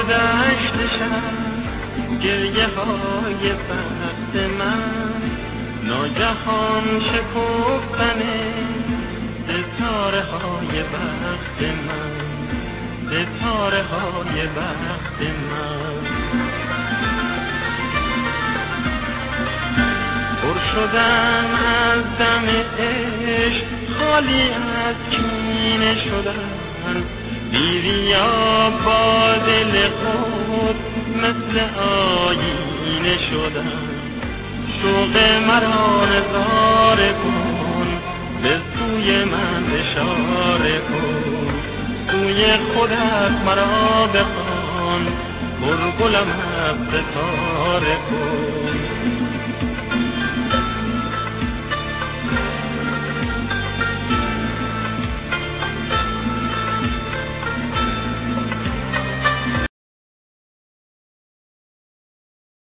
دشت شب گریه های بخت من، ناگهان شکفتن ستاره های بخت من، ستاره های بخت من. پر شدن از دم عشق، خالی از کینه شدن، بیریا با دل خود مثل آینه شدن. شوق مرا نظاره کن، به سوی من اشاره کن، سوی خودت مرا بخوان، بلبلم از ستاره کن.